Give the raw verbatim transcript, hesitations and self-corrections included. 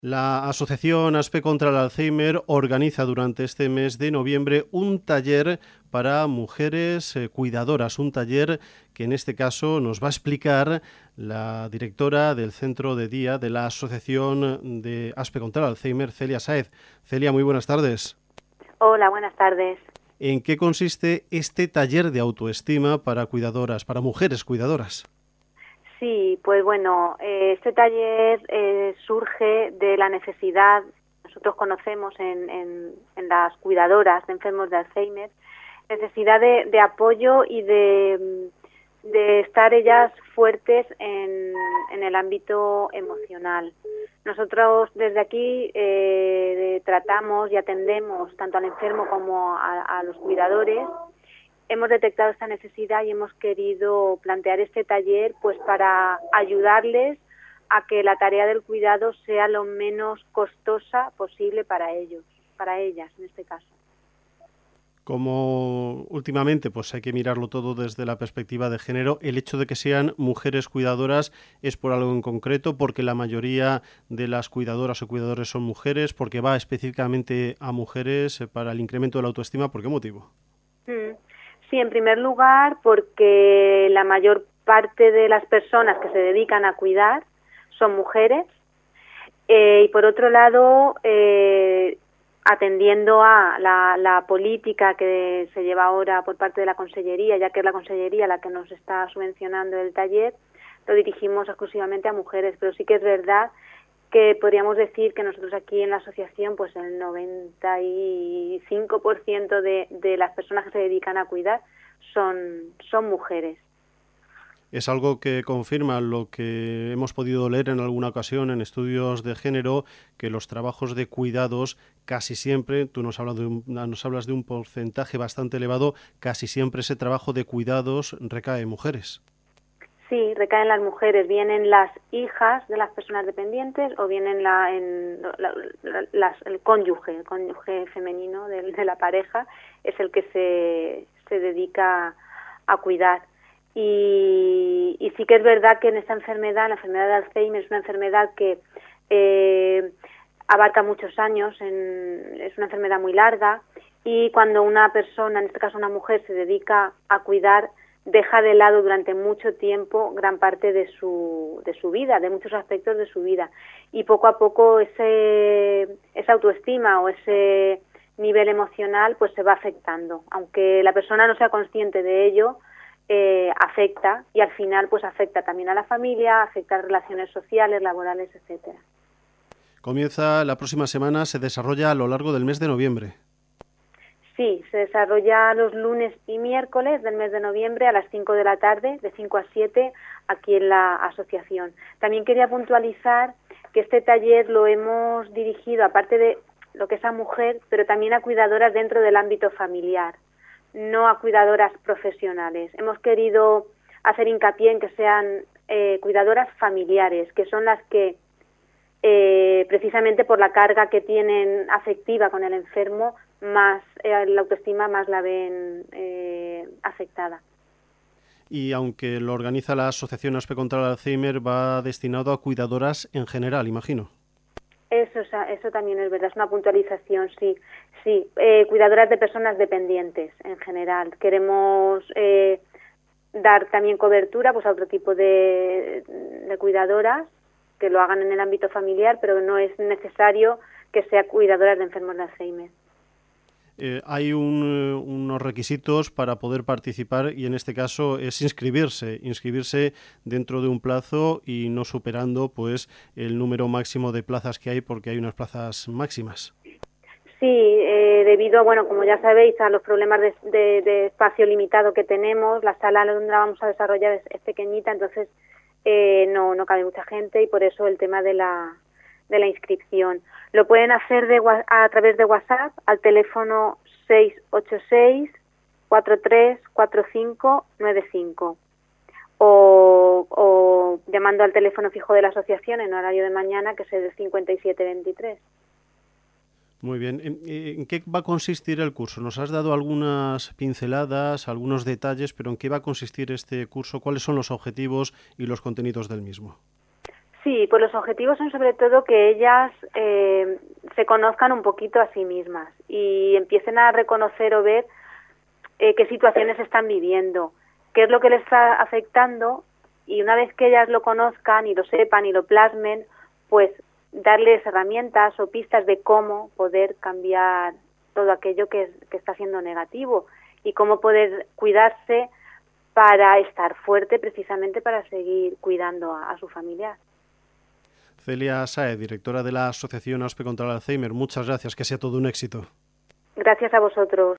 La Asociación ASPE contra el Alzheimer organiza durante este mes de noviembre un taller para mujeres eh, cuidadoras, un taller que en este caso nos va a explicar la directora del centro de día de la Asociación de ASPE contra el Alzheimer, Celia Sáez. Celia, muy buenas tardes. Hola, buenas tardes. ¿En qué consiste este taller de autoestima para cuidadoras, para mujeres cuidadoras? Sí, pues bueno, eh, este taller eh, surge de la necesidad, nosotros conocemos en, en, en las cuidadoras de enfermos de Alzheimer, necesidad de, de apoyo y de, de estar ellas fuertes en, en el ámbito emocional. Nosotros desde aquí eh, tratamos y atendemos tanto al enfermo como a, a los cuidadores. Hemos detectado esta necesidad y hemos querido plantear este taller pues para ayudarles a que la tarea del cuidado sea lo menos costosa posible para ellos, para ellas en este caso. Como últimamente pues hay que mirarlo todo desde la perspectiva de género, el hecho de que sean mujeres cuidadoras es por algo en concreto, porque la mayoría de las cuidadoras o cuidadores son mujeres, porque va específicamente a mujeres para el incremento de la autoestima. ¿Por qué motivo? Mm. Sí, en primer lugar, porque la mayor parte de las personas que se dedican a cuidar son mujeres eh, y por otro lado, eh, atendiendo a la, la política que se lleva ahora por parte de la Consellería, ya que es la Consellería la que nos está subvencionando el taller, lo dirigimos exclusivamente a mujeres, pero sí que es verdad que podríamos decir que nosotros aquí en la asociación, pues el noventa y cinco por ciento de, de las personas que se dedican a cuidar son, son mujeres. Es algo que confirma lo que hemos podido leer en alguna ocasión en estudios de género, que los trabajos de cuidados casi siempre, tú nos hablas de un, nos hablas de un porcentaje bastante elevado, casi siempre ese trabajo de cuidados recae en mujeres. Sí, recaen las mujeres, bien en las hijas de las personas dependientes o bien en, la, en la, la, las, el cónyuge, el cónyuge femenino de, de la pareja es el que se, se dedica a cuidar. Y, y sí que es verdad que en esta enfermedad, la enfermedad de Alzheimer es una enfermedad que eh, abarca muchos años, en, es una enfermedad muy larga y cuando una persona, en este caso una mujer, se dedica a cuidar, deja de lado durante mucho tiempo gran parte de su de su vida, de muchos aspectos de su vida y poco a poco ese esa autoestima o ese nivel emocional pues se va afectando, aunque la persona no sea consciente de ello, eh, afecta y al final pues afecta también a la familia, afecta a las relaciones sociales, laborales, etcétera. Comienza la próxima semana, se desarrolla a lo largo del mes de noviembre. Sí, se desarrolla los lunes y miércoles del mes de noviembre a las cinco de la tarde, de cinco a siete, aquí en la asociación. También quería puntualizar que este taller lo hemos dirigido, aparte de lo que es a mujer, pero también a cuidadoras dentro del ámbito familiar, no a cuidadoras profesionales. Hemos querido hacer hincapié en que sean eh, cuidadoras familiares, que son las que, eh, precisamente por la carga que tienen afectiva con el enfermo, más eh, la autoestima más la ven eh, afectada. Y aunque lo organiza la Asociación ASPE contra el Alzheimer, va destinado a cuidadoras en general, imagino. Eso, eso también es verdad, es una puntualización, sí, sí, eh, cuidadoras de personas dependientes en general. Queremos eh, dar también cobertura pues a otro tipo de, de cuidadoras que lo hagan en el ámbito familiar, pero no es necesario que sea cuidadoras de enfermos de Alzheimer. Eh, hay un, unos requisitos para poder participar y en este caso es inscribirse, inscribirse dentro de un plazo y no superando pues el número máximo de plazas que hay, porque hay unas plazas máximas. Sí, eh, debido, bueno, como ya sabéis, a los problemas de, de, de espacio limitado que tenemos, la sala donde la vamos a desarrollar es, es pequeñita, entonces eh, no, no cabe mucha gente y por eso el tema de la de la inscripción. Lo pueden hacer de, a través de WhatsApp al teléfono seis ocho seis, cuatro tres cuatro cinco nueve cinco o, o llamando al teléfono fijo de la asociación en horario de mañana, que es el cincuenta y siete veintitrés. Muy bien. ¿En, ¿En qué va a consistir el curso? Nos has dado algunas pinceladas, algunos detalles, pero ¿en qué va a consistir este curso? ¿Cuáles son los objetivos y los contenidos del mismo? Sí, pues los objetivos son sobre todo que ellas eh, se conozcan un poquito a sí mismas y empiecen a reconocer o ver eh, qué situaciones están viviendo, qué es lo que les está afectando, y una vez que ellas lo conozcan y lo sepan y lo plasmen, pues darles herramientas o pistas de cómo poder cambiar todo aquello que, que está siendo negativo y cómo poder cuidarse para estar fuerte, precisamente para seguir cuidando a, a su familiar. Celia Sáez, directora de la Asociación ASPE contra el Alzheimer, muchas gracias, que sea todo un éxito. Gracias a vosotros.